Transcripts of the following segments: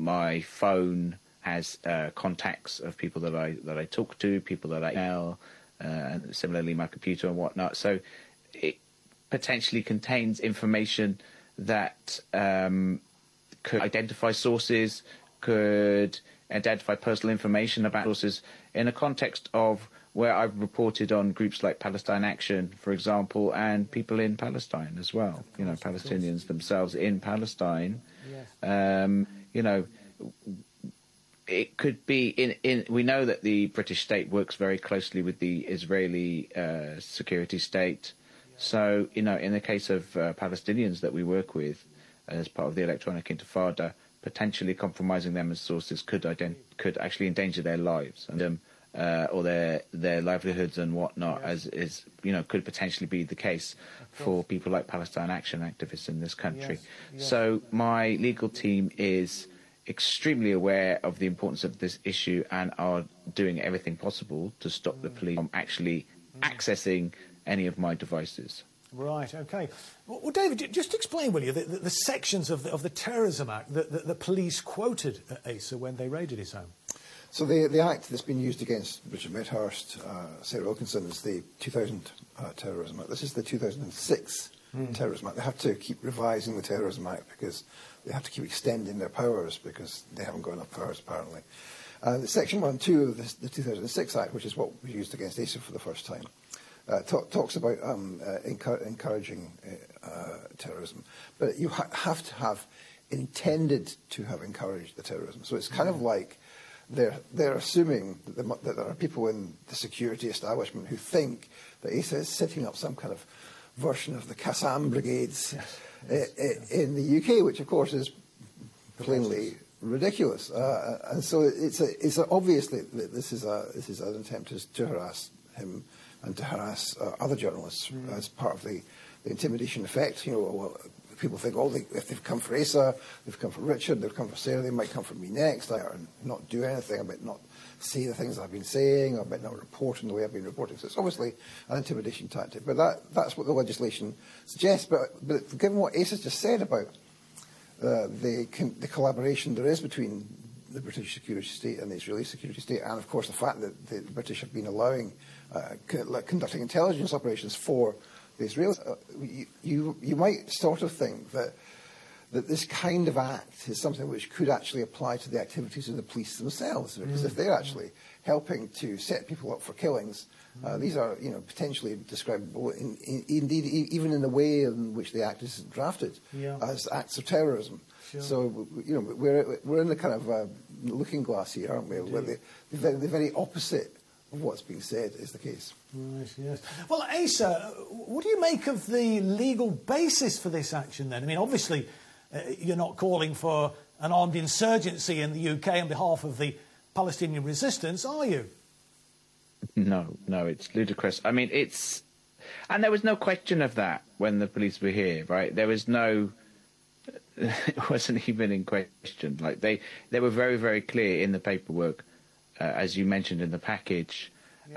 my phone has contacts of people that I talk to, people that I email, and similarly my computer and whatnot. So it potentially contains information that could identify sources, could identify personal information about sources in a context of where I've reported on groups like Palestine Action, for example, and people in Palestine as well. Course, Palestinians themselves in Palestine. Yes. It could be we know that the British state works very closely with the Israeli security state. So, in the case of Palestinians that we work with as part of the Electronic Intifada, potentially compromising them as sources could actually endanger their lives and or their livelihoods and whatnot, yes. as could potentially be the case for people like Palestine Action activists in this country. Yes. Yes. So my legal team is extremely aware of the importance of this issue and are doing everything possible to stop the police from actually accessing any of my devices. Right, OK. Well, David, just explain, will you, the sections of the Terrorism Act that the police quoted Asa when they raided his home? So the act that's been used against Richard Medhurst, Sarah Wilkinson, is the 2000 Terrorism Act. This is the 2006 Terrorism Act. They have to keep revising the Terrorism Act because they have to keep extending their powers because they haven't got enough powers, apparently. Section 1 and 2 of the 2006 Act, which is what was used against Asa for the first time, talks about encouraging terrorism. But you have to have intended to have encouraged the terrorism. So it's kind of like they're assuming that there are people in the security establishment who think that Asa is setting up some kind of version of the Qassam brigades in the UK, which of course is plainly ridiculous. And so it's obviously that this is an attempt to harass him and to harass other journalists as part of the intimidation effect. People think, if they've come for Asa, they've come for Richard, they've come for Sarah, they might come for me next. I might not do anything, I might not say the things I've been saying, I might not report in the way I've been reporting. So it's obviously an intimidation tactic. But that's what the legislation suggests. But given what Asa's just said about the collaboration there is between the British security state and the Israeli security state, and of course the fact that the British have been allowing conducting intelligence operations for the Israelis, you might sort of think that this kind of act is something which could actually apply to the activities of the police themselves, because if they're actually helping to set people up for killings, these are potentially describable, indeed even in the way in which the act is drafted, as acts of terrorism. Sure. So we're in the kind of looking glass here, aren't we? Where the very opposite of what's being said is the case. Right, yes. Well, Asa, what do you make of the legal basis for this action then? I mean, obviously, you're not calling for an armed insurgency in the UK on behalf of the Palestinian resistance, are you? No, it's ludicrous. I mean, and there was no question of that when the police were here, right? There was it wasn't even in question. Like they were very, very clear in the paperwork, as you mentioned in the package.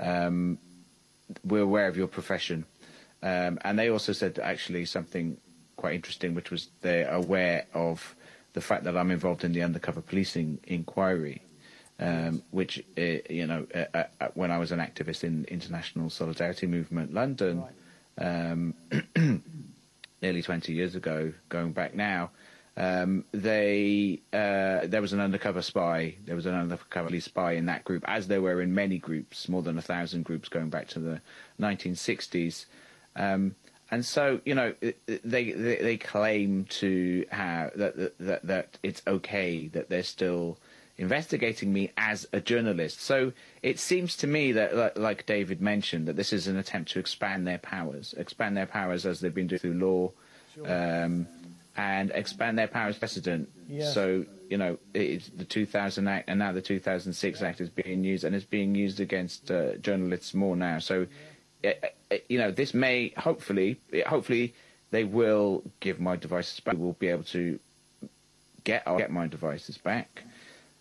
We're aware of your profession, and they also said actually something quite interesting, which was they're aware of the fact that I'm involved in the undercover policing inquiry, which when I was an activist in International Solidarity Movement London, nearly 20 years ago, going back now. There was an undercover spy. There was an undercover police spy in that group, as there were in many groups, more than 1,000 groups going back to the 1960s. And so, they claim to have that it's okay that they're still investigating me as a journalist. So it seems to me that, like David mentioned, that this is an attempt to expand their powers as they've been doing through law. Sure. And expand their powers precedent. Yes. So, it's the 2000 Act and now the 2006 Act is being used, and it's being used against journalists more now. So, this may, hopefully they will give my devices back. We will be able to get my devices back.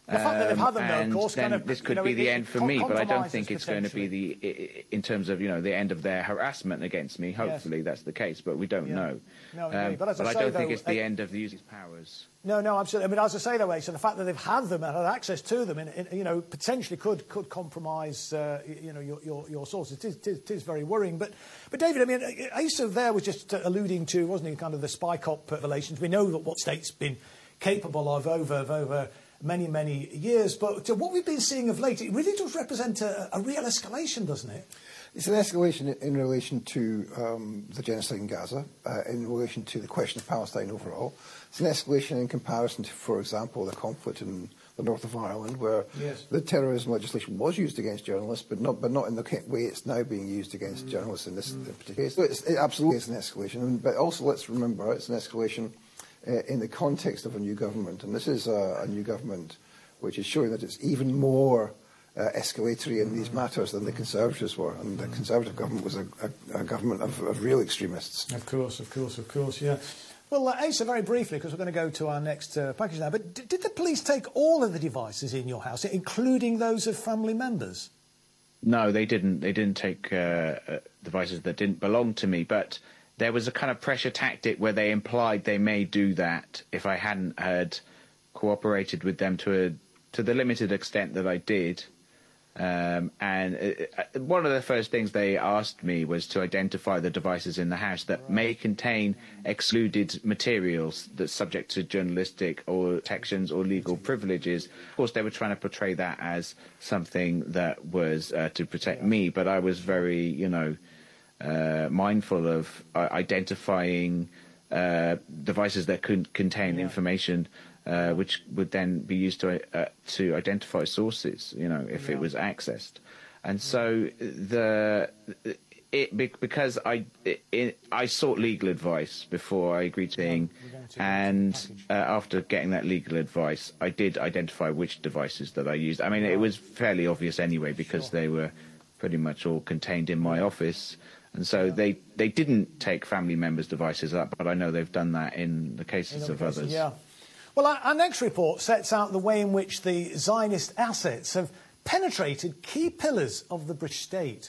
The fact that they've had them, though, and of course, then kind of, this could be the end for me, but I don't think it's going to be in terms of, the end of their harassment against me. Hopefully that's the case, but we don't know. No, indeed. But I don't think it's the end of using powers. No, absolutely. I mean, as I say, though, so the fact that they've had them and had access to them, potentially could compromise, your sources. It is very worrying. But David, I mean, Asa there was just alluding to, wasn't he, kind of the spy cop relations. We know that what state's been capable of over many, many years. But what we've been seeing of late, it really does represent a real escalation, doesn't it? It's an escalation in relation to the genocide in Gaza, in relation to the question of Palestine overall. It's an escalation in comparison to, for example, the conflict in the north of Ireland, where the terrorism legislation was used against journalists, but not in the way it's now being used against journalists in this particular case. So it absolutely is an escalation. But also, let's remember, it's an escalation in the context of a new government. And this is a new government which is showing that it's even more escalatory in these matters than the Conservatives were. And the Conservative government was a government of real extremists. Of course, yeah. Well, Asa, very briefly, because we're going to go to our next package now, but did the police take all of the devices in your house, including those of family members? No, they didn't. They didn't take devices that didn't belong to me, but there was a kind of pressure tactic where they implied they may do that if I hadn't had cooperated with them to the limited extent that I did. And one of the first things they asked me was to identify the devices in the house that may contain excluded materials that's subject to journalistic or protections or legal privileges. Of course, they were trying to portray that as something that was to protect me, but I was very, mindful of identifying devices that could contain information which would then be used to identify sources, if it was accessed. And so because I sought legal advice before I agreed to thing, and after getting that legal advice, I did identify which devices that I used. I mean, it was fairly obvious anyway because they were pretty much all contained in my office. And so they didn't take family members' devices up, but I know they've done that in the cases of others. Yeah. Well, our next report sets out the way in which the Zionist assets have penetrated key pillars of the British state.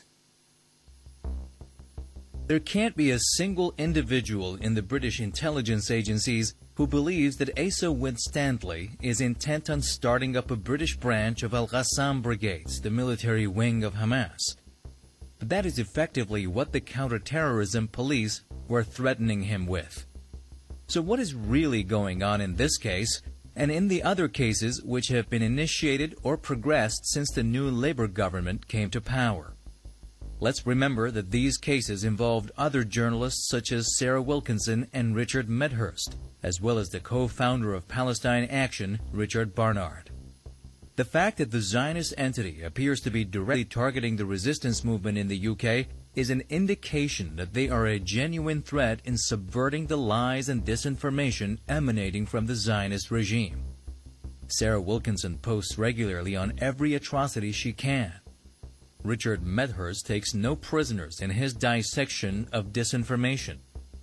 There can't be a single individual in the British intelligence agencies who believes that Asa Winstanley is intent on starting up a British branch of Al-Qassam Brigades, the military wing of Hamas. But that is effectively what the counterterrorism police were threatening him with. So what is really going on in this case, and in the other cases which have been initiated or progressed since the new Labour government came to power? Let's remember that these cases involved other journalists such as Sarah Wilkinson and Richard Medhurst, as well as the co-founder of Palestine Action, Richard Barnard. The fact that the Zionist entity appears to be directly targeting the resistance movement in the UK is an indication that they are a genuine threat in subverting the lies and disinformation emanating from the Zionist regime. Sarah Wilkinson posts regularly on every atrocity she can. Richard Medhurst takes no prisoners in his dissection of disinformation.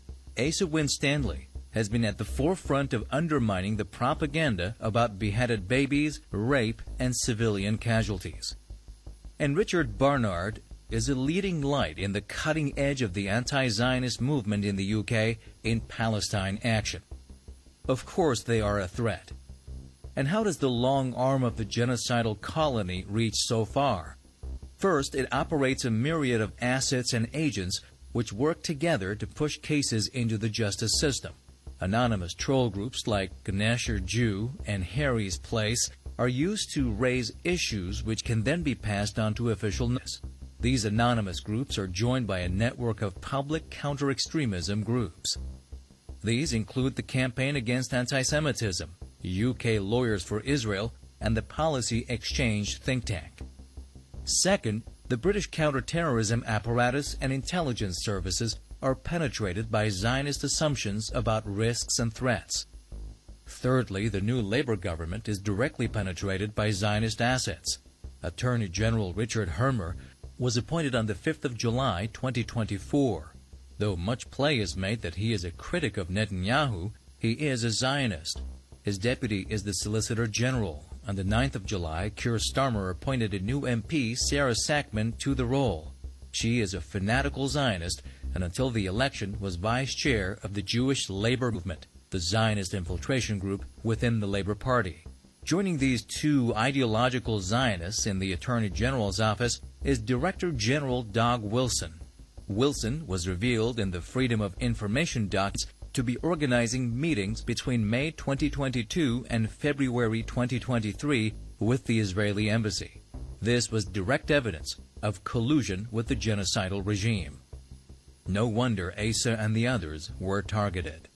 Asa Winstanley has been at the forefront of undermining the propaganda about beheaded babies, rape, and civilian casualties. And Richard Barnard is a leading light in the cutting edge of the anti-Zionist movement in the UK in Palestine Action. Of course they are a threat. And how does the long arm of the genocidal colony reach so far? First, it operates a myriad of assets and agents which work together to push cases into the justice system. Anonymous troll groups like Ganesher Jew and Harry's Place are used to raise issues which can then be passed on to official news. These anonymous groups are joined by a network of public counter-extremism groups. These include the Campaign Against Anti-Semitism, UK Lawyers for Israel, and the Policy Exchange think tank. Second, the British counter-terrorism apparatus and intelligence services are penetrated by Zionist assumptions about risks and threats. Thirdly, the new Labour government is directly penetrated by Zionist assets. Attorney General Richard Hermer was appointed on the 5th of July 2024. Though much play is made that he is a critic of Netanyahu, he is a Zionist. His deputy is the Solicitor General, On the 9th of July, Keir Starmer appointed a new MP, Sarah Sackman, to the role. She is a fanatical Zionist and until the election was vice chair of the Jewish Labor Movement, the Zionist infiltration group within the Labor Party. Joining these two ideological Zionists in the Attorney General's office is Director General Doug Wilson. Wilson was revealed in the Freedom of Information documents to be organizing meetings between May 2022 and February 2023 with the Israeli embassy. This was direct evidence of collusion with the genocidal regime. No wonder Asa and the others were targeted.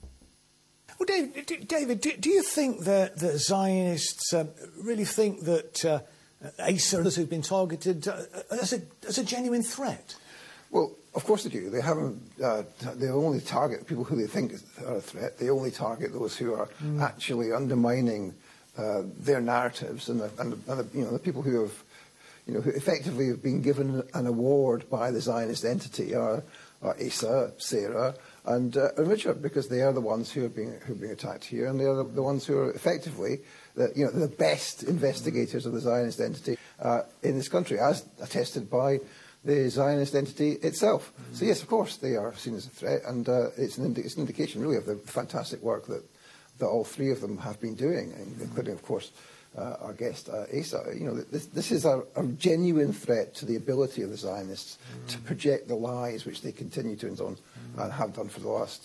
Well, David, do you think that the Zionists really think that Asa and others who've been targeted as a genuine threat? Well, of course they do. They haven't. They only target people who they think are a threat. They only target those who are actually undermining their narratives, and the people who have, who effectively have been given an award by the Zionist entity are Asa, Sarah, and Richard, because they are the ones who are being attacked here, and they are the ones who are effectively the best investigators of the Zionist entity in this country, as attested by the Zionist entity itself. So yes, of course, they are seen as a threat, and it's an indication, really, of the fantastic work that all three of them have been doing, including, of course, our guest Asa. This is a genuine threat to the ability of the Zionists to project the lies which they continue to indulge and have done for the last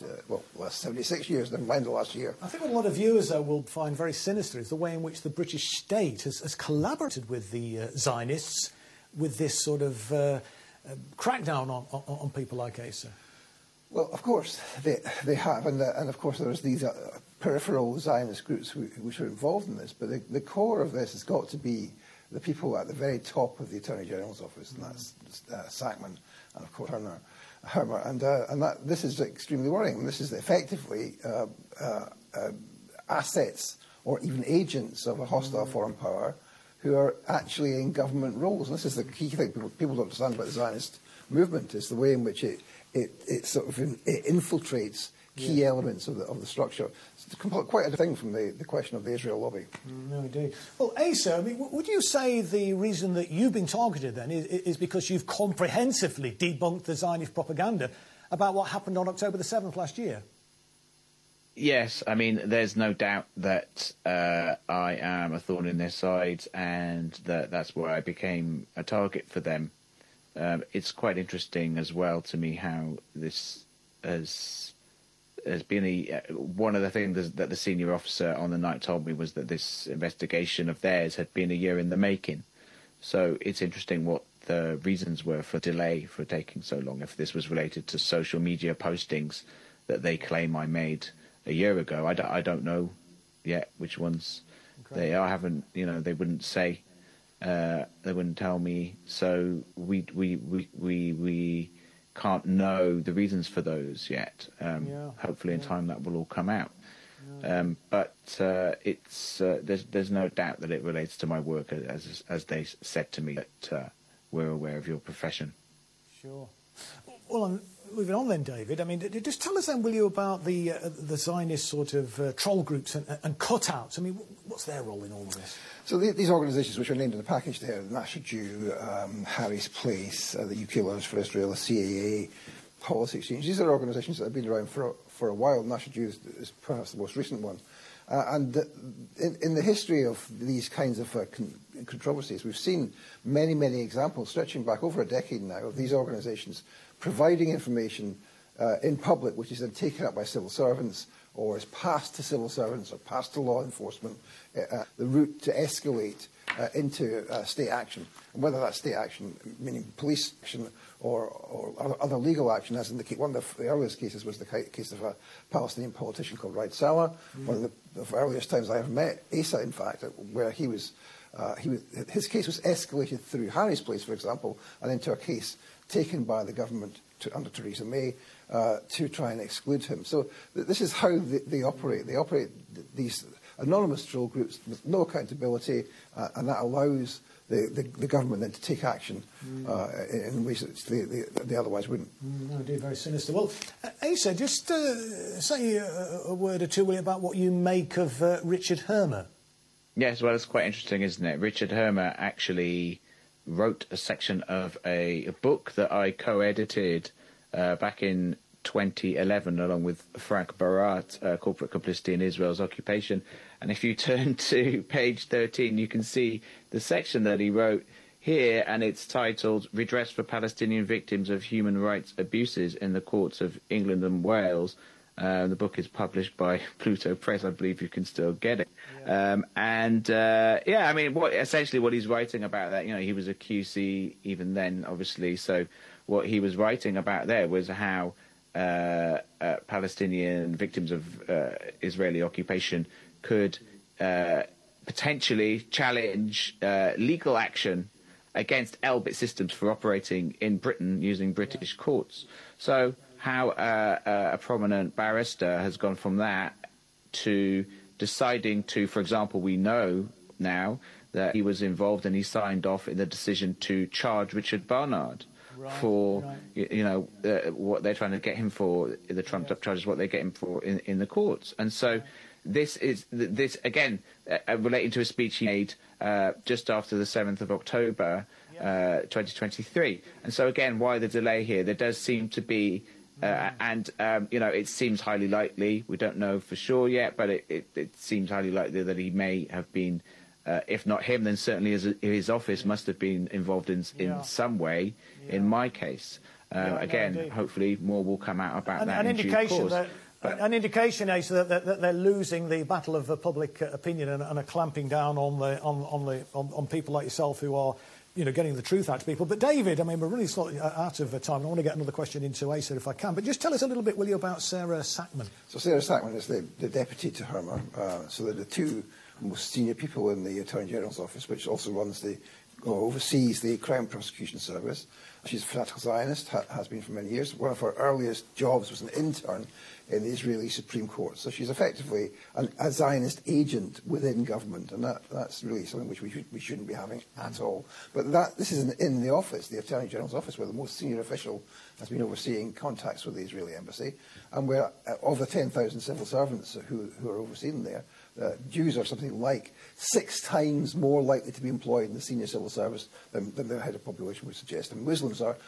76 years, never mind the last year. I think what a lot of viewers will find very sinister is the way in which the British state has collaborated with the Zionists with this sort of crackdown on people like Asa. Well, of course, they have, and of course there's these peripheral Zionist groups which are involved in this, but the core of this has got to be the people at the very top of the Attorney General's office, and that's Sackman and, of course, Hermer, and this is extremely worrying. This is effectively assets or even agents of a hostile foreign power who are actually in government roles. And this is the key thing people don't understand about the Zionist movement, is the way in which it infiltrates key elements of the structure. It's quite a thing from the question of the Israel lobby. No, indeed. Well, Asa, would you say the reason that you've been targeted then is because you've comprehensively debunked the Zionist propaganda about what happened on October the 7th last year? Yes, I mean, there's no doubt that I am a thorn in their sides, and that's where I became a target for them. It's quite interesting as well to me how this has been one of the things that the senior officer on the night told me was that this investigation of theirs had been a year in the making. So it's interesting what the reasons were for delay, for taking so long, if this was related to social media postings that they claim I made a year ago. I don't know yet which ones they are. They wouldn't say. They wouldn't tell me. So we can't know the reasons for those yet. Hopefully in time that will all come out. But it's there's no doubt that it relates to my work, as they said to me, that we're aware of your profession. Sure. Well, moving on then, David, I mean, just tell us then, will you, about the Zionist sort of troll groups and cutouts. I mean, what's their role in all of this? So these organisations which are named in the package there, the National Jew, Harry's Place, the UK Alliance for Israel, the CAA, Policy Exchange, these are organisations that have been around for a while. National Jew is perhaps the most recent one. And in the history of these kinds of controversies, we've seen many, many examples stretching back over a decade now of these organisations providing information in public, which is then taken up by civil servants or is passed to civil servants or passed to law enforcement, the route to escalate into state action. And whether that's state action, meaning police action, or other legal action, as in one of the earliest cases was the case of a Palestinian politician called Raed Saleh, one of the earliest times I ever met Asa, in fact, where his case was escalated through Harry's Place, for example, and into a case taken by the government under Theresa May to try and exclude him. So this is how they operate. They operate these anonymous troll groups with no accountability, and that allows the government then to take action in ways that they otherwise wouldn't. No, indeed, very sinister. Well, Asa, just say a word or two about what you make of Richard Hermer. Yes, well, it's quite interesting, isn't it? Richard Hermer actually wrote a section of a book that I co-edited back in 2011, along with Frank Barat, Corporate Complicity in Israel's Occupation. And if you turn to page 13, you can see the section that he wrote here, and it's titled Redress for Palestinian Victims of Human Rights Abuses in the Courts of England and Wales. The book is published by Pluto Press. I believe you can still get it. Yeah. I mean, essentially what he's writing about that, he was a QC even then, obviously. So what he was writing about there was how Palestinian victims of Israeli occupation could potentially challenge legal action against Elbit Systems for operating in Britain using British courts. So how a prominent barrister has gone from that to deciding to, for example, we know now that he was involved and he signed off in the decision to charge Richard Barnard for, what they're trying to get him for, the trumped-up charges, what they get him for in the courts. And so this again, relating to a speech he made just after the 7th of October, 2023. And so, again, why the delay here? There does seem to be, it seems highly likely, we don't know for sure yet, but it seems highly likely that he may have been, if not him, then certainly his office must have been involved in some way, in my case. Hopefully more will come out about that in due course. An indication, Asa, that they're losing the battle of public opinion and are clamping down on people like yourself who are, getting the truth out to people. But David, I mean, we're really slightly out of time. I want to get another question into Asa if I can. But just tell us a little bit, will you, about Sarah Sackman? So Sarah Sackman is the deputy to Hermer. So they're the two most senior people in the Attorney General's office, which also oversees the Crown Prosecution Service. She's a fanatical Zionist, has been for many years. One of her earliest jobs was an intern in the Israeli Supreme Court. So she's effectively a Zionist agent within government, and that's really something which we shouldn't be having at all. But this is in the office, the Attorney General's office, where the most senior official has been overseeing contacts with the Israeli embassy, and where of the 10,000 civil servants who are overseen there, Jews are something like 6 times more likely to be employed in the senior civil service than the head of population would suggest. And Muslims are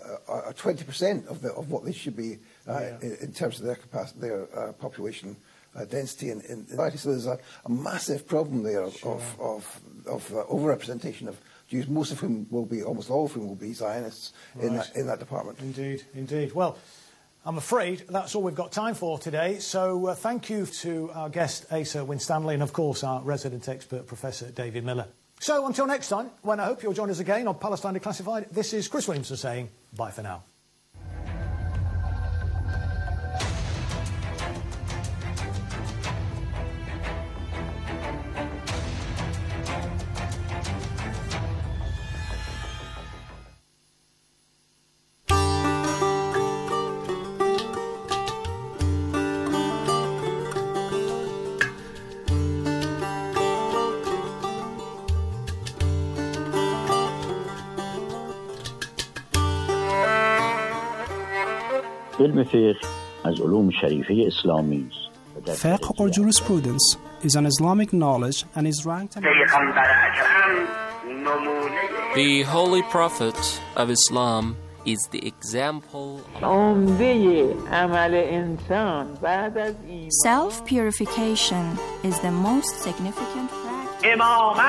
20% of what they should be in terms of their population density in society. So there's a massive problem there of overrepresentation of Jews, almost all of whom will be Zionists in that department. Indeed. Well, I'm afraid that's all we've got time for today. So thank you to our guest, Asa Winstanley, and of course our resident expert, Professor David Miller. So until next time, when I hope you'll join us again on Palestine Declassified, this is Chris Williamson saying bye for now. Fiqh or jurisprudence is an Islamic knowledge and is ranked The Holy Prophet of Islam is the example. Self-purification is the most significant practice.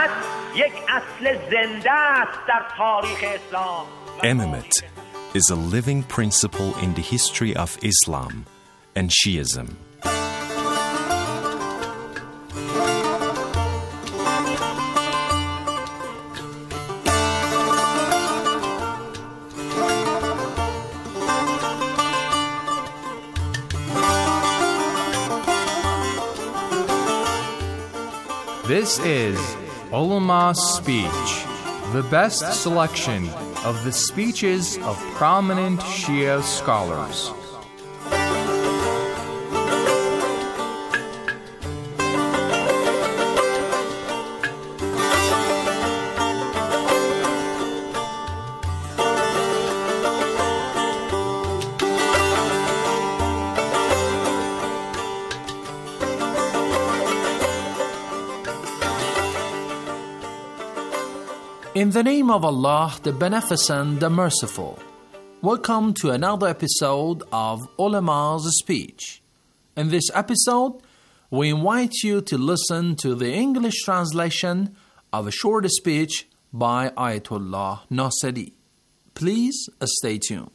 Imamate is a living principle in the history of Islam and Shiism. This is Ulama Speech, the best selection of the speeches of prominent Shia scholars. In the name of Allah, the Beneficent, the Merciful. Welcome to another episode of Ulama's Speech. In this episode, we invite you to listen to the English translation of a short speech by Ayatollah Nasiri. Please stay tuned.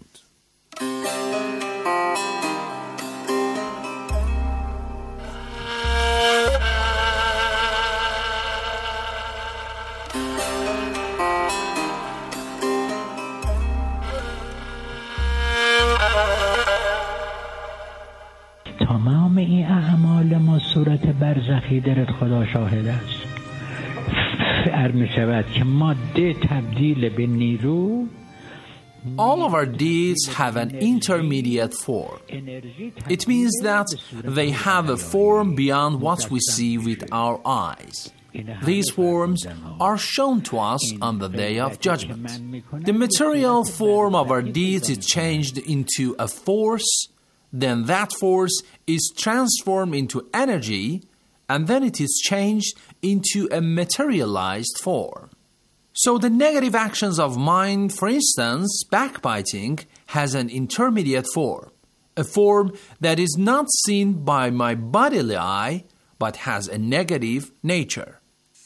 تمام این اعمال ما صورت برزخی دارد، خدا شاهد است. فرق می شود که ماده تبدیل به نیرو. All of our deeds have an intermediate form. It means that they have a form beyond what we see with our eyes. These forms are shown to us on the Day of Judgment. The material form of our deeds is changed into a force, then that force is transformed into energy, and then it is changed into a materialized form. So the negative actions of mind, for instance, backbiting, has an intermediate form, a form that is not seen by my bodily eye, but has a negative nature.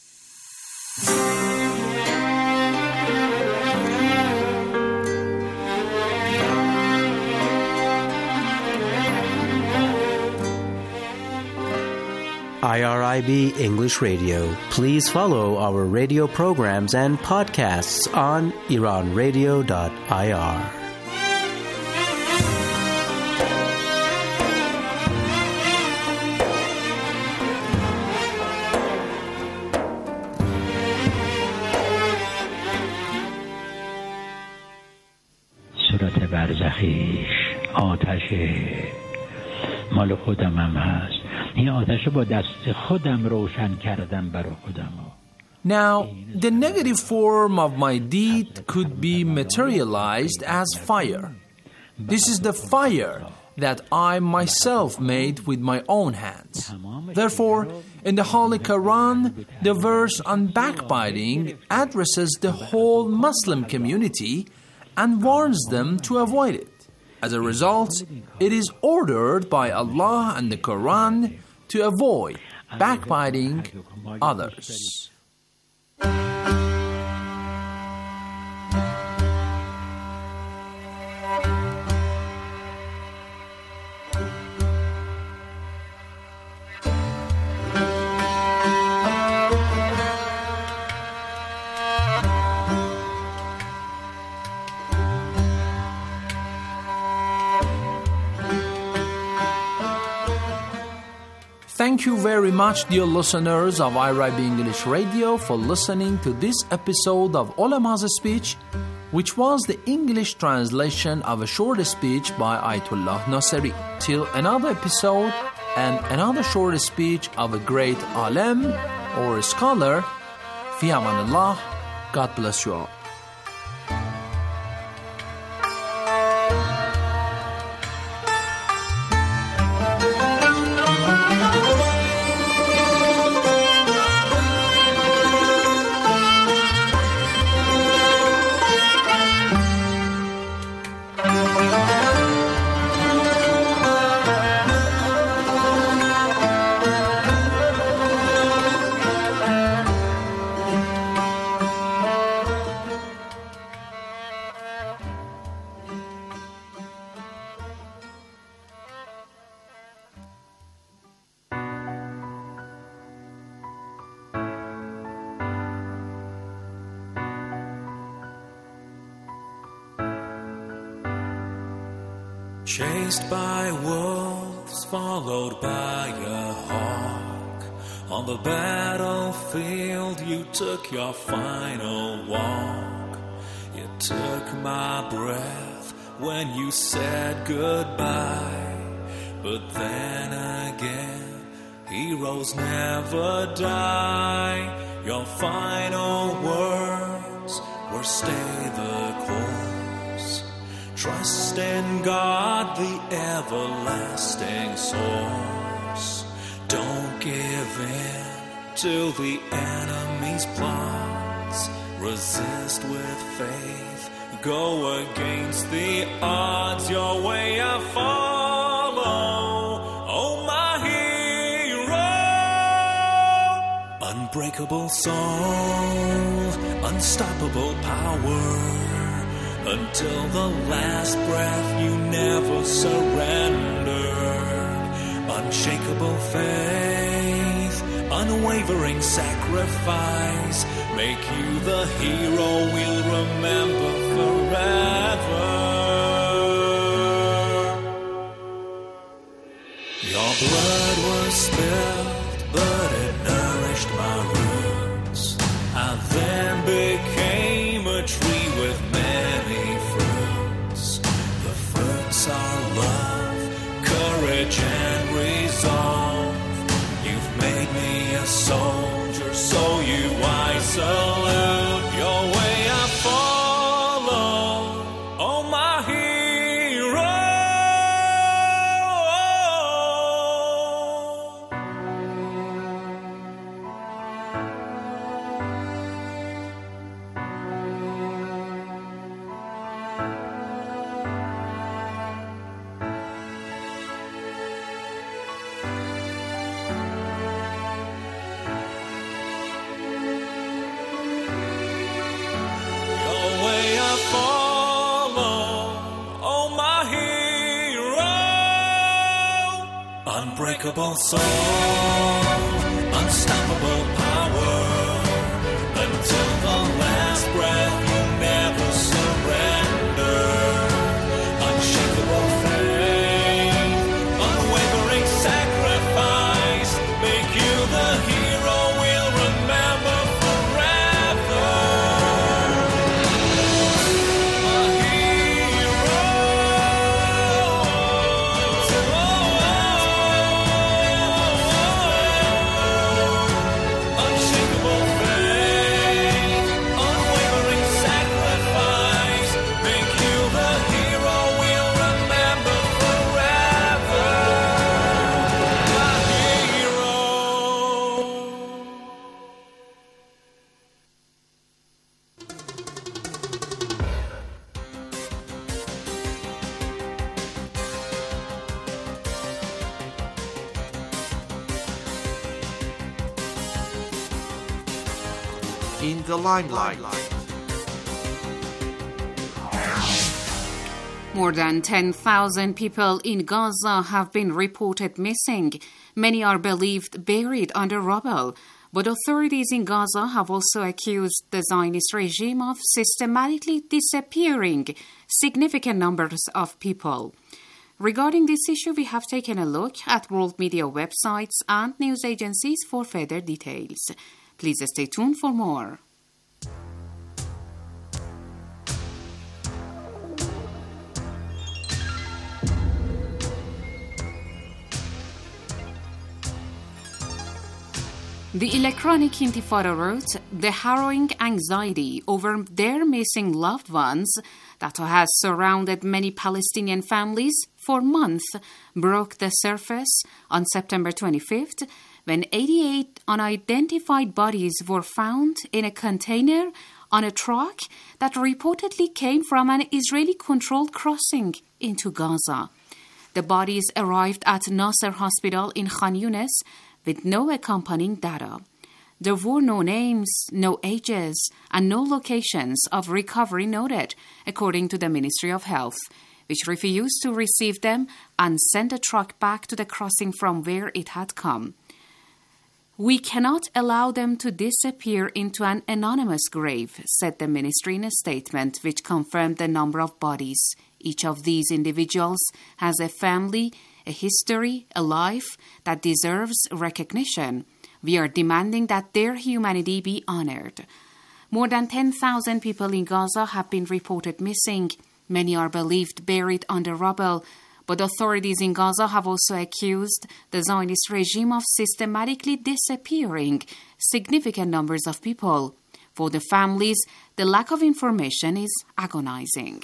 IRIB English Radio. Please follow our radio programs and podcasts on iranradio.ir. صورت برزخیش آتش مال خودم هم هست. این آتش با دست خودم روشن کردم برای خودم. Now, the negative form of my deed could be materialized as fire. This is the fire that I myself made with my own hands. Therefore, in the Holy Quran, the verse on backbiting addresses the whole Muslim community and warns them to avoid it. As a result, it is ordered by Allah and the Quran to avoid backbiting others. Thank you very much, dear listeners of IRIB English Radio, for listening to this episode of Ulama's Speech, which was the English translation of a short speech by Ayatollah Nasiri. Till another episode and another short speech of a great alim or scholar, fi amanillah, God bless you all. Chased by wolves, followed by a hawk. On the battlefield, you took your final walk. You took my breath when you said goodbye. But then again, heroes never die. Your final words were stay the course. Trust in God, the everlasting source. Don't give in to the enemy's plots. Resist with faith, go against the odds, your way I follow, oh my hero. Unbreakable soul, unstoppable power, until the last breath you never surrender. Unshakable faith, unwavering sacrifice, make you the hero we'll remember forever. Your blood was spilled, but it nourished my roots. I then became a tree with many fruits. The fruits are love, courage, and resolve. You've made me a soldier, so you I salute. Your way I follow, oh my hero. Unbreakable soul, unstoppable power, until the last breath you never surrender. Unshakable faith, unwavering sacrifice, make you the hero we'll remember forever. A hero. Unshakable faith, unwavering sacrifice, make you the hero we'll remember forever. My hero. In the limelight. More than 10,000 people in Gaza have been reported missing. Many are believed buried under rubble. But authorities in Gaza have also accused the Zionist regime of systematically disappearing significant numbers of people. Regarding this issue, we have taken a look at world media websites and news agencies for further details. Please stay tuned for more. The Electronic Intifada wrote, the harrowing anxiety over their missing loved ones that has surrounded many Palestinian families for months broke the surface on September 25th when 88 unidentified bodies were found in a container on a truck that reportedly came from an Israeli-controlled crossing into Gaza. The bodies arrived at Nasser Hospital in Khan Yunis with no accompanying data. There were no names, no ages, and no locations of recovery noted, according to the Ministry of Health, which refused to receive them and sent the truck back to the crossing from where it had come. We cannot allow them to disappear into an anonymous grave, said the ministry in a statement which confirmed the number of bodies. Each of these individuals has a family, a history, a life that deserves recognition. We are demanding that their humanity be honored. More than 10,000 people in Gaza have been reported missing. Many are believed buried under rubble. But authorities in Gaza have also accused the Zionist regime of systematically disappearing significant numbers of people. For the families, the lack of information is agonizing.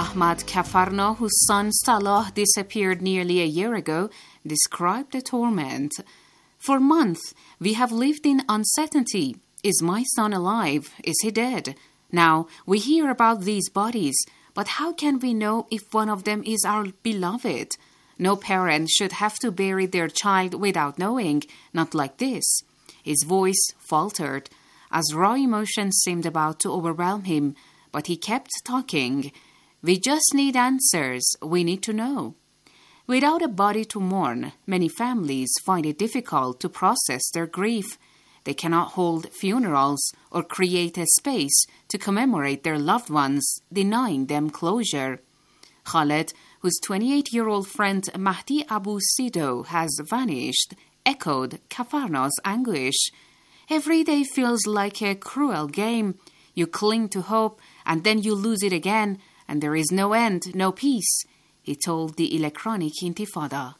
Ahmad Kafarno, whose son Salah disappeared nearly a year ago, described the torment. For months, we have lived in uncertainty. Is my son alive? Is he dead? Now, we hear about these bodies, but how can we know if one of them is our beloved? No parent should have to bury their child without knowing, not like this. His voice faltered, as raw emotion seemed about to overwhelm him, but he kept talking. We just need answers. We need to know. Without a body to mourn, many families find it difficult to process their grief. They cannot hold funerals or create a space to commemorate their loved ones, denying them closure. Khaled, whose 28-year-old friend Mahdi Abu Sido has vanished, echoed Kafarno's anguish. Every day feels like a cruel game. You cling to hope, and then you lose it again, and there is no end, no peace, he told the Electronic Intifada.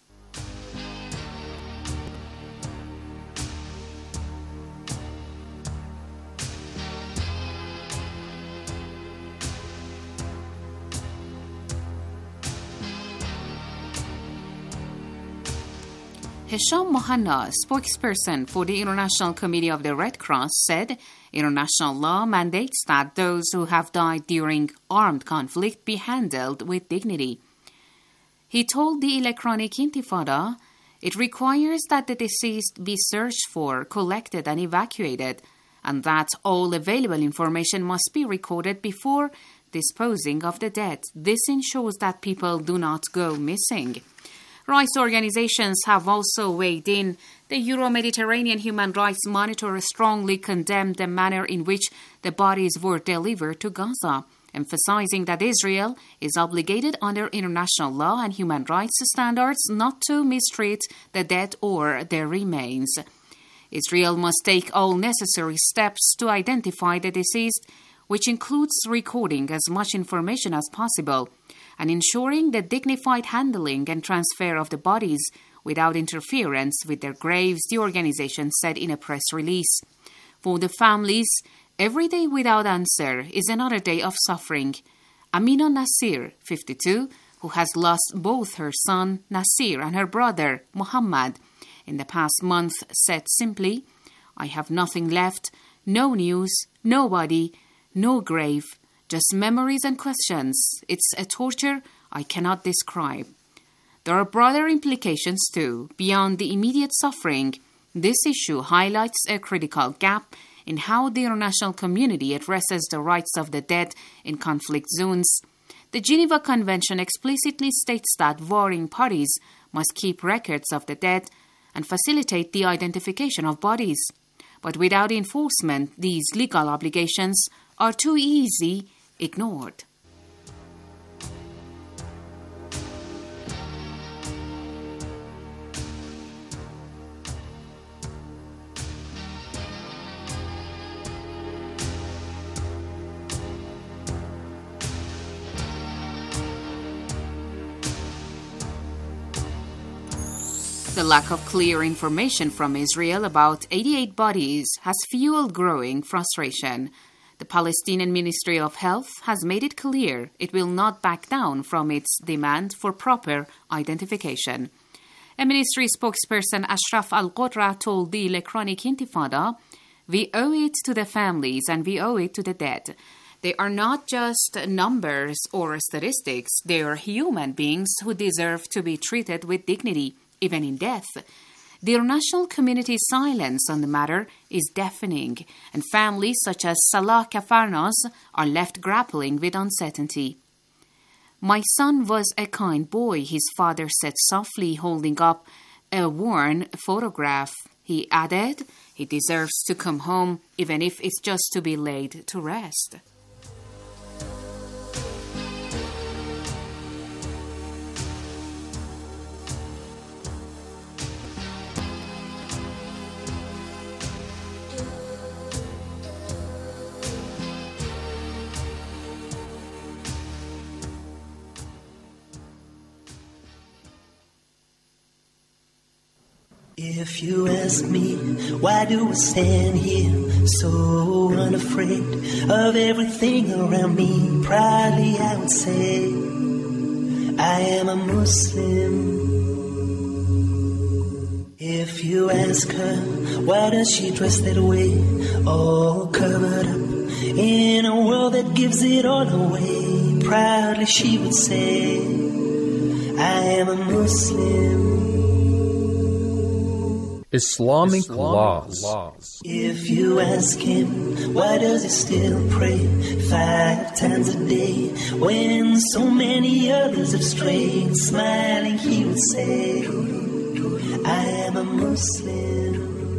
Hisham Mohanna, spokesperson for the International Committee of the Red Cross, said international law mandates that those who have died during armed conflict be handled with dignity. He told the Electronic Intifada it requires that the deceased be searched for, collected and evacuated, and that all available information must be recorded before disposing of the dead. This ensures that people do not go missing. Rights organizations have also weighed in. The Euro-Mediterranean Human Rights Monitor strongly condemned the manner in which the bodies were delivered to Gaza, emphasizing that Israel is obligated under international law and human rights standards not to mistreat the dead or their remains. Israel must take all necessary steps to identify the deceased, which includes recording as much information as possible and ensuring the dignified handling and transfer of the bodies without interference with their graves, the organization said in a press release. For the families, every day without answer is another day of suffering. Amina Nasir, 52, who has lost both her son, Nasir, and her brother, Muhammad, in the past month, said simply, "I have nothing left, no news, nobody, no grave, just memories and questions. It's a torture I cannot describe." There are broader implications too. Beyond the immediate suffering, this issue highlights a critical gap in how the international community addresses the rights of the dead in conflict zones. The Geneva Convention explicitly states that warring parties must keep records of the dead and facilitate the identification of bodies. But without enforcement, these legal obligations are too easily ignored. The lack of clear information from Israel about 88 bodies has fueled growing frustration. The Palestinian Ministry of Health has made it clear it will not back down from its demand for proper identification. A ministry spokesperson, Ashraf Al-Qudra, told the Electronic Intifada, "We owe it to the families and we owe it to the dead. They are not just numbers or statistics. They are human beings who deserve to be treated with dignity, even in death." The international community's silence on the matter is deafening, and families such as Salah Kafarnos are left grappling with uncertainty. "My son was a kind boy," his father said softly, holding up a worn photograph. He added, "He deserves to come home, even if it's just to be laid to rest." If you ask me, why do I stand here so unafraid of everything around me? Proudly I would say, I am a Muslim. If you ask her, why does she dress that way, all covered up, in a world that gives it all away? Proudly she would say, I am a Muslim. Islamic laws. If you ask him, why does he still pray 5 times a day when so many others have strayed? Smiling he would say, I am a Muslim.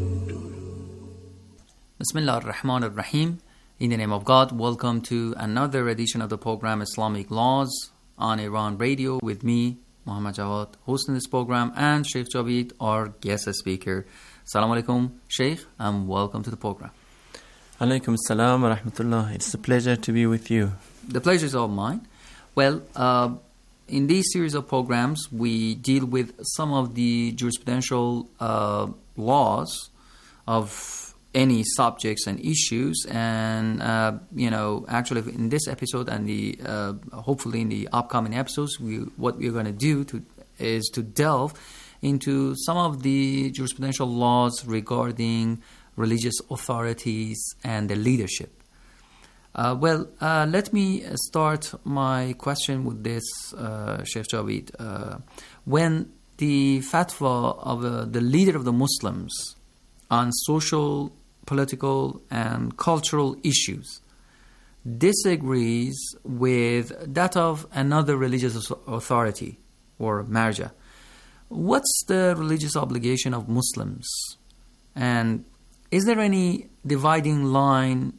Bismillah ar-Rahman ar-Rahim. In the name of God, welcome to another edition of the program Islamic Laws on Iran Radio with me, Muhammad Jawad, hosting this program, and Sheikh Javid, our guest speaker. Assalamu alaikum, Sheikh, and welcome to the program. Alaikum assalam wa rahmatullah. It's a pleasure to be with you. The pleasure is all mine. Well, in these series of programs, we deal with some of the jurisprudential laws of any subjects and issues, and actually in this episode and the hopefully in the upcoming episodes, what we're going to do is to delve into some of the jurisprudential laws regarding religious authorities and the leadership. Let me start my question with this, Sheikh Javid. When the fatwa of the leader of the Muslims on social, political, and cultural issues disagrees with that of another religious authority or marja, what's the religious obligation of Muslims? And is there any dividing line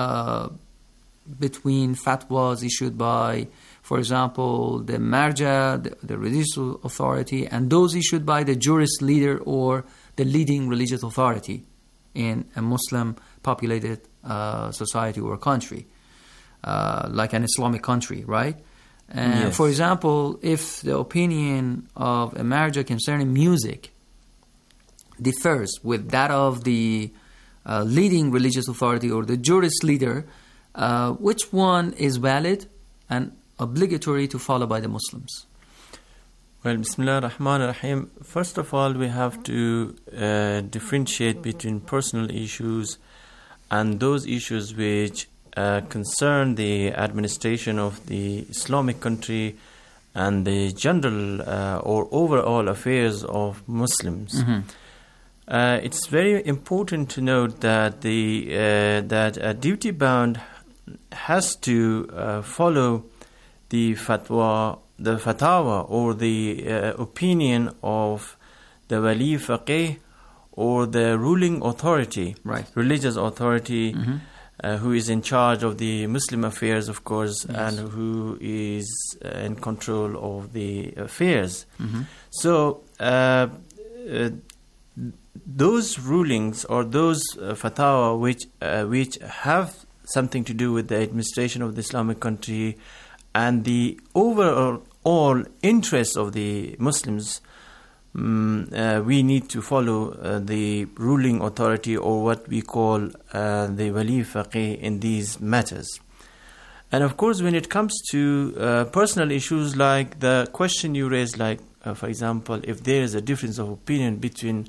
between fatwas issued by, for example, the marja, the religious authority, and those issued by the jurist leader or the leading religious authority in a Muslim populated society or country, like an Islamic country, right? And yes. For example, if the opinion of a marja concerning music differs with that of the leading religious authority or the jurist leader, which one is valid and obligatory to follow by the Muslims? Well, Bismillah ar-Rahman ar-Rahim. First of all, we have to differentiate between personal issues and those issues which concern the administration of the Islamic country and the general or overall affairs of Muslims. Mm-hmm. It's very important to note that that a duty bound has to follow the fatwa, the fatawa, or the opinion of the wali faqih or the ruling authority, right, religious authority, mm-hmm. Who is in charge of the Muslim affairs, of course, yes, and who is in control of the affairs. Mm-hmm. So those rulings or those fatawa which have something to do with the administration of the Islamic country and the overall interests of the Muslims, we need to follow the ruling authority or what we call the wali faqih in these matters. And of course, when it comes to personal issues like the question you raised, like for example, if there is a difference of opinion between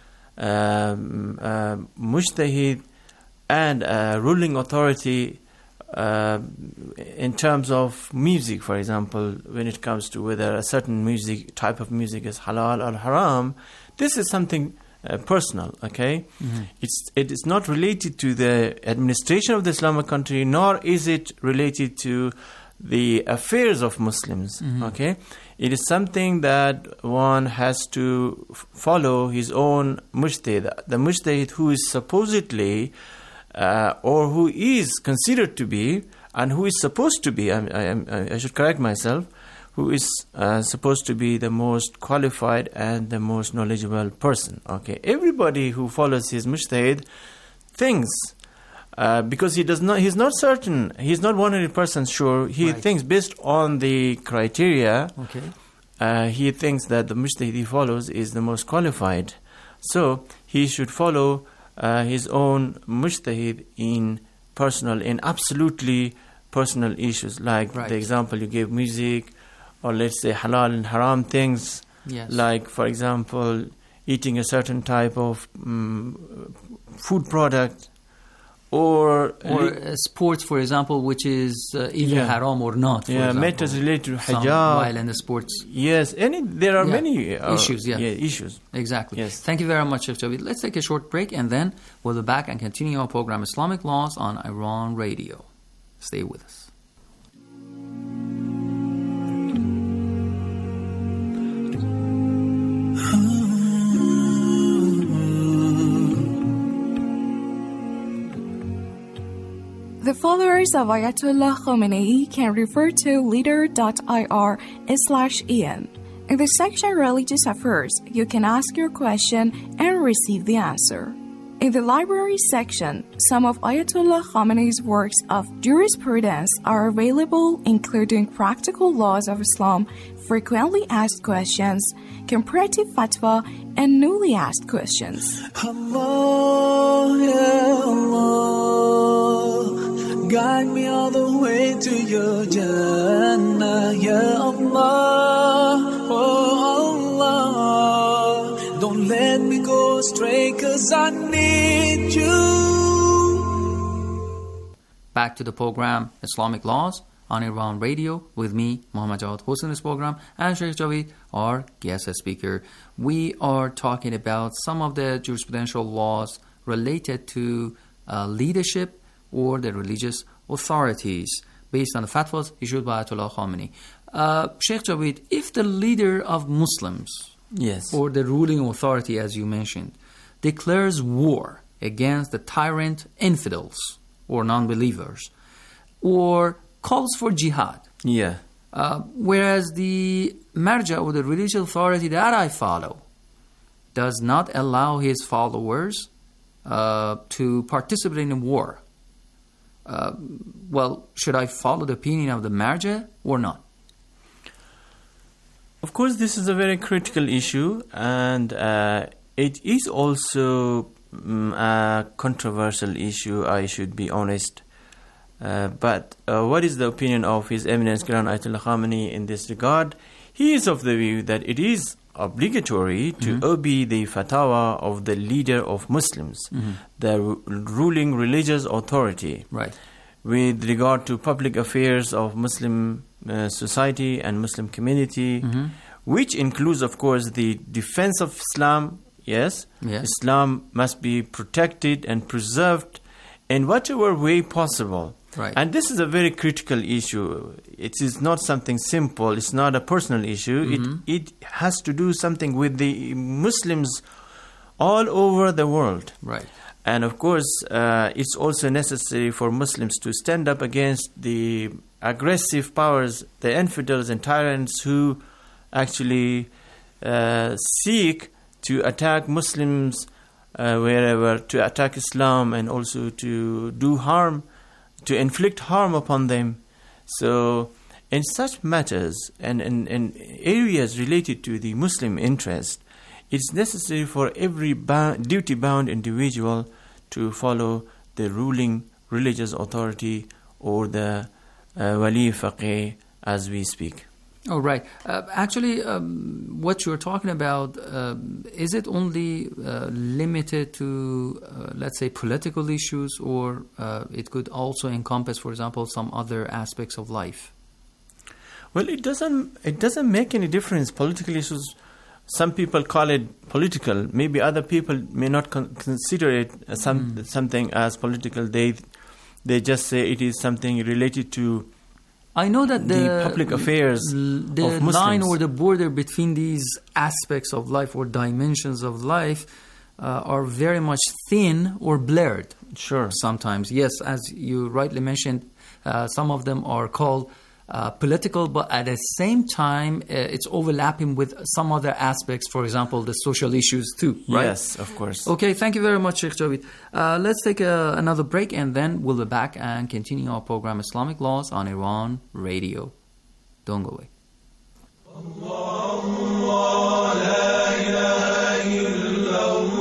mujtahid and ruling authority in terms of music, for example, when it comes to whether a certain type of music is halal or haram, this is something personal, okay? Mm-hmm. It is not related to the administration of the Islamic country, nor is it related to the affairs of Muslims, mm-hmm. okay? It is something that one has to follow his own mujtahid, the mujtahid who is supposedly or who is considered to be, and who is supposed to be, I should correct myself, who is supposed to be the most qualified and the most knowledgeable person. Okay, everybody who follows his mujtahid thinks, because he's not certain, he's not 100% sure, he right. thinks based on the criteria, okay. He thinks that the mujtahid he follows is the most qualified. So he should follow his own mujtahid in absolutely personal issues, like the example you gave, music, or let's say halal and haram things, like, for example, eating a certain type of food product, or sports, for example, which is either haram or not. Matters related to hijab. While in the sports. Yes, there are many issues. Issues. Exactly. Yes. Thank you very much, Sheikh Javid. Let's take a short break, and then we'll be back and continue our program, Islamic Laws on Iran Radio. Stay with us. The followers of Ayatollah Khomeini can refer to leader.ir/en. In the section Religious Affairs, you can ask your question and receive the answer. In the library section, some of Ayatollah Khomeini's works of jurisprudence are available, including Practical Laws of Islam, Frequently Asked Questions, Comparative Fatwa, and Newly Asked Questions. Allah, ya Allah, guide me all the way to your Jannah, ya Allah, oh Allah, don't let me go astray, 'cause I need you. Back to the program Islamic Laws on Iran Radio with me, Muhammad Jawad, hosting this program, and Sheikh Javid, our guest speaker. We are talking about some of the jurisprudential laws related to leadership or the religious authorities based on the fatwas issued by Ayatollah Khomeini. Sheikh Javid, if the leader of Muslims, or the ruling authority, as you mentioned, declares war against the tyrant infidels or non-believers, or calls for jihad, whereas the marja or the religious authority that I follow does not allow his followers to participate in a war, should I follow the opinion of the marja or not? Of course, this is a very critical issue, and it is also a controversial issue, I should be honest. But what is the opinion of His Eminence Grand Ayatollah Khamenei in this regard? He is of the view that it is obligatory to obey the fatwa of the leader of Muslims, the ruling religious authority, with regard to public affairs of Muslim society and Muslim community, which includes, of course, the defense of Islam. Yes, Islam must be protected and preserved in whatever way possible. And this is a very critical issue. It is not something simple. It's not a personal issue. It has to do something with the Muslims all over the world. And of course, it's also necessary for Muslims to stand up against the aggressive powers, the infidels and tyrants who actually seek to attack Muslims wherever, to attack Islam, and also to do harm, to inflict harm upon them. So in such matters and in areas related to the Muslim interest, it's necessary for every duty-bound individual to follow the ruling religious authority or the wali faqih as we speak. Oh, right. Actually, what you're talking about, is it only limited to, let's say, political issues, or it could also encompass, for example, some other aspects of life? Well, it doesn't make any difference. Political issues, some people call it political. Maybe other people may not consider it something as political. They just say it is something related to I know that the public affairs the of Muslims. line or the border between these aspects of life or dimensions of life are very much thin or blurred. Sure. Sometimes, yes, as you rightly mentioned, some of them are called political, but at the same time, it's overlapping with some other aspects, for example, the social issues too, right? Yes, of course. Okay, thank you very much, Sheikh Javid. Let's take another break, and then we'll be back and continue our program Islamic Laws on Iran Radio. Don't go away. Allah, la ilaha illallah.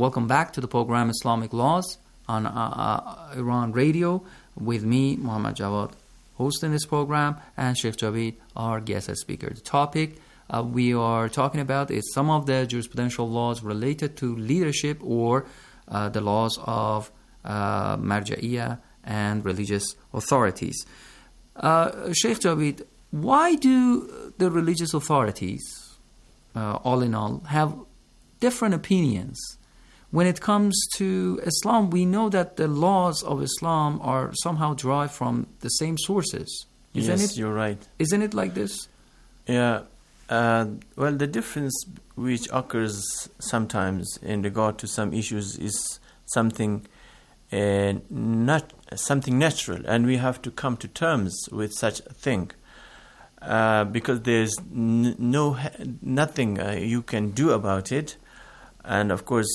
Welcome back to the program Islamic Laws on Iran Radio with me, Muhammad Jawad, hosting this program, and Sheikh Javid, our guest speaker. The topic we are talking about is some of the jurisprudential laws related to leadership or the laws of marja'iyah and religious authorities. Sheikh Javid, why do the religious authorities, all in all, have different opinions? When it comes to Islam, we know that the laws of Islam are somehow derived from the same sources. Yes, you're right. Isn't it like this? Yeah. Well, the difference which occurs sometimes in regard to some issues is something not something natural, and we have to come to terms with such a thing. Because there's nothing you can do about it, and of course,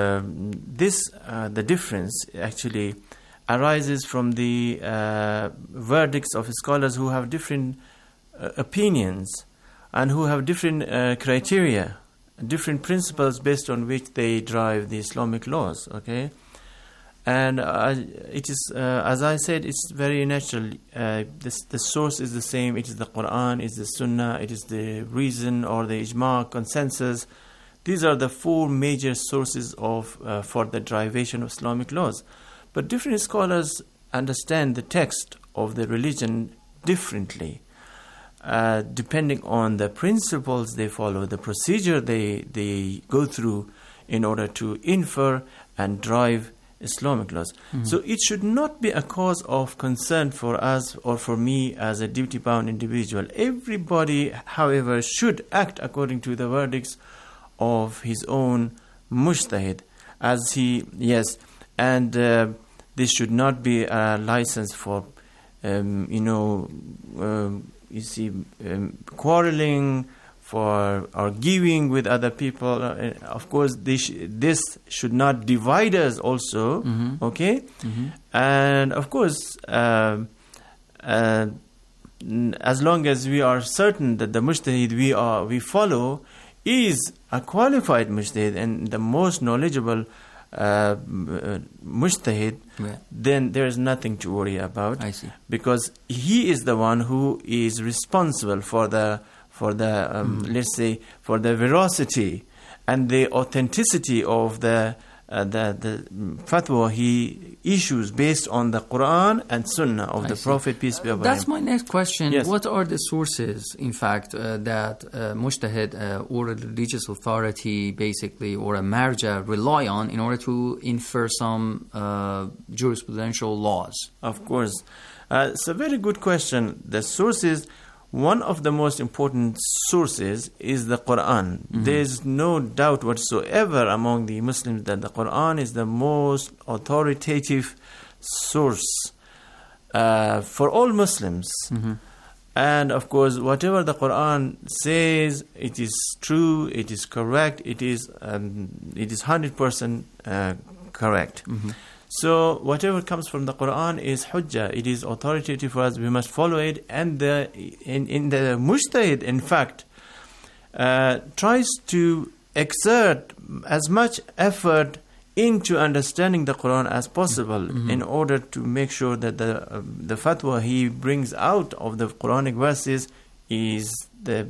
the difference actually arises from the verdicts of scholars who have different opinions and who have different criteria, different principles based on which they drive the Islamic laws. Okay. And it is, as I said, it's very natural. The source is the same. It is the Quran, it is the Sunnah, it is the reason or the ijma, consensus. These are the four major sources for the derivation of Islamic laws. But different scholars understand the text of the religion differently, depending on the principles they follow, the procedure they go through in order to infer and drive Islamic laws. Mm-hmm. So it should not be a cause of concern for us or for me as a duty-bound individual. Everybody, however, should act according to the verdicts of his own mujtahid, and this should not be a license for, quarreling, for arguing with other people. Of course, this should not divide us also, mm-hmm. Okay? Mm-hmm. And of course, as long as we are certain that the mujtahid we follow is a qualified mujtahid and the most knowledgeable mujtahid, then there is nothing to worry about. I see. Because he is the one who is responsible for the let's say, for the veracity and the authenticity of the fatwa he issues based on the Quran and Sunnah of the Prophet, peace be upon him. That's my next question. Yes. What are the sources, in fact, that mujtahid or a religious authority, basically, or a marja rely on in order to infer some jurisprudential laws? Of course. It's a very good question. The sources... One of the most important sources is the Quran. Mm-hmm. There is no doubt whatsoever among the Muslims that the Quran is the most authoritative source for all Muslims. Mm-hmm. And of course, whatever the Quran says, it is true, it is correct, it is 100% correct. Mm-hmm. So whatever comes from the Quran is hujjah. It is authoritative for us. We must follow it. And in the mujtahid, in fact, tries to exert as much effort into understanding the Quran as possible, mm-hmm. in order to make sure that the fatwa he brings out of the Quranic verses is the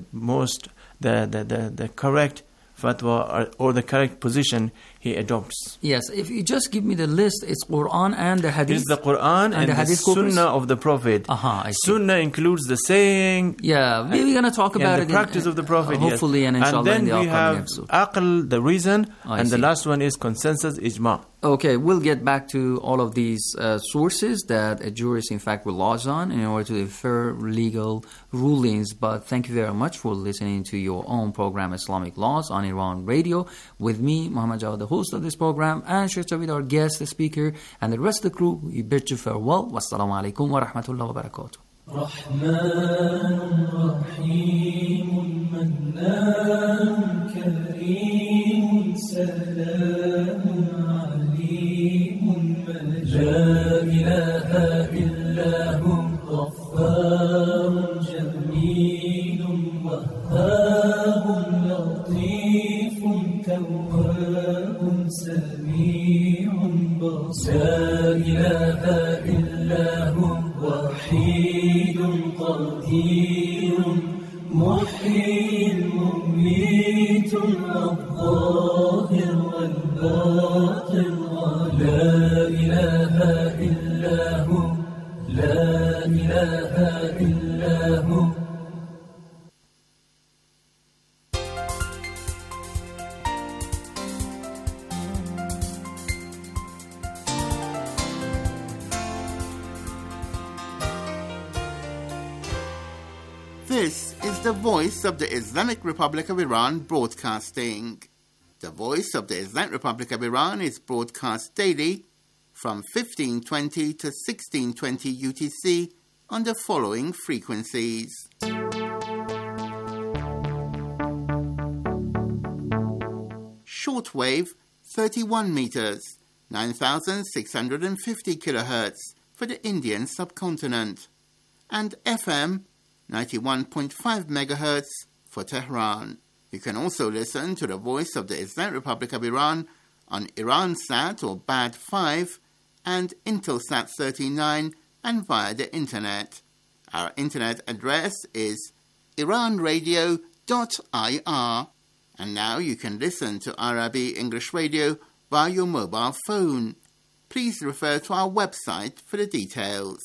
correct fatwa or the correct position he adopts. Yes, if you just give me the list, it's Quran and the Hadith. It's the Quran and the Sunnah of the Prophet. I see. Sunnah includes the saying. Yeah, we're going to talk about the practice of the Prophet. Hopefully, yes. And inshallah, and then in the we have episode. Aql, the reason, I and see. The last one is consensus, ijma. Okay, we'll get back to all of these sources that a jurist, in fact, relies on in order to infer legal rulings. But thank you very much for listening to your own program, Islamic Laws, on Iran Radio, with me, Muhammad Jawad, the host of this program, and Sheikh Javid, our guest speaker, and the rest of the crew. We bid you farewell. Wassalamu alaikum wa rahmatullahi wa barakatuh. رحمن رحيم منان كريم سلام عليم لا إله إلا هو غفار جميل وهاب لطيف تواب سلام قدير محيي مميت الظاهر والباطن لا إله إلا هو لا إله إلا هو. This is the Voice of the Islamic Republic of Iran broadcasting. The Voice of the Islamic Republic of Iran is broadcast daily from 1520 to 1620 UTC on the following frequencies. Shortwave 31 meters, 9,650 kilohertz for the Indian subcontinent, and FM 91.5 megahertz for Tehran. You can also listen to the Voice of the Islamic Republic of Iran on Iransat or BAD 5 and Intelsat 39 and via the internet. Our internet address is iranradio.ir. And now you can listen to RIB English Radio via your mobile phone. Please refer to our website for the details.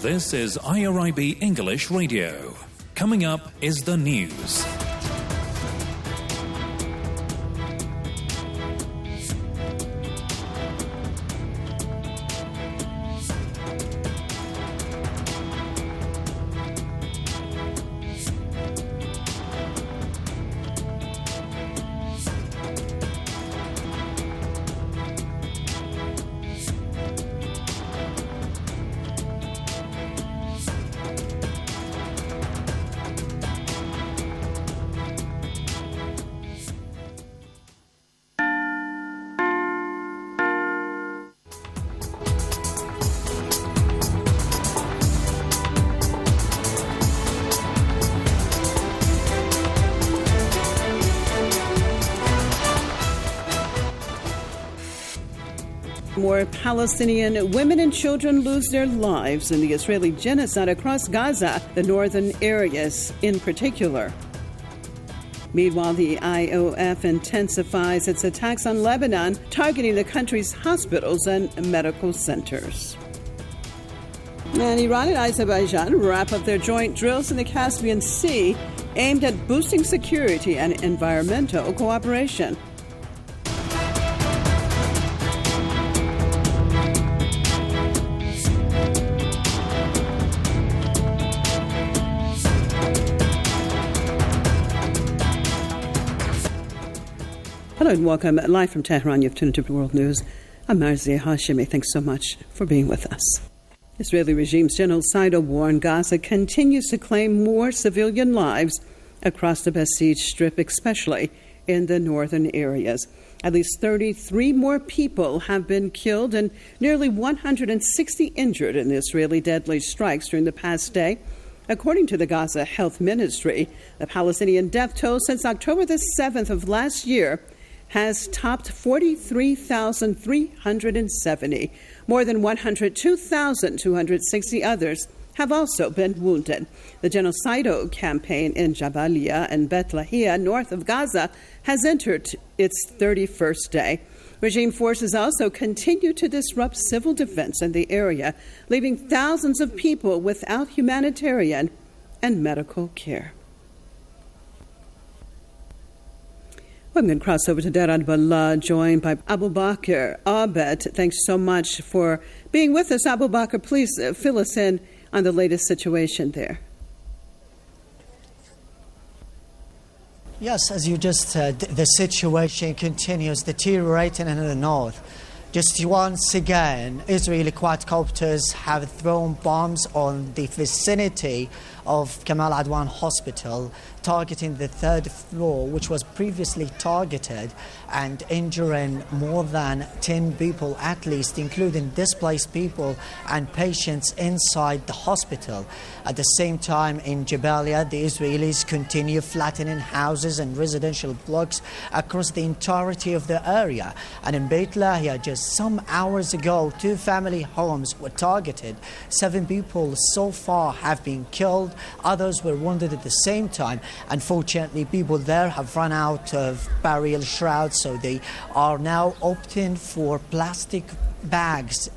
This is IRIB English Radio. Coming up is the news. More Palestinian women and children lose their lives in the Israeli genocide across Gaza, the northern areas in particular. Meanwhile, the IOF intensifies its attacks on Lebanon, targeting the country's hospitals and medical centers. And Iran and Azerbaijan wrap up their joint drills in the Caspian Sea, aimed at boosting security and environmental cooperation. Hello and welcome. Live from Tehran, you've tuned into World News. I'm Marzia Hashemi. Thanks so much for being with us. Israeli regime's genocidal war in Gaza continues to claim more civilian lives across the besieged strip, especially in the northern areas. At least 33 more people have been killed and nearly 160 injured in the Israeli deadly strikes during the past day. According to the Gaza Health Ministry, the Palestinian death toll since October the 7th of last year has topped 43,370. More than 102,260 others have also been wounded. The genocidal campaign in Jabalia and Beit Lahia, north of Gaza, has entered its 31st day. Regime forces also continue to disrupt civil defense in the area, leaving thousands of people without humanitarian and medical care. I'm going to cross over to Deir al-Balad, joined by Abu Bakr Abed. Thanks so much for being with us. Abu Bakr, please fill us in on the latest situation there. Yes, as you just said, the situation continues deteriorating in the north. Just once again, Israeli quadcopters have thrown bombs on the vicinity of Kamal Adwan Hospital, targeting the third floor, which was previously targeted, and injuring more than 10 people at least, including displaced people and patients inside the hospital. At the same time, in Jabalia, the Israelis continue flattening houses and residential blocks across the entirety of the area. And in Beit Lahia, just some hours ago, 2 family homes were targeted. 7 people so far have been killed. Others were wounded at the same time. Unfortunately, people there have run out of burial shrouds, so they are now opting for plastic bags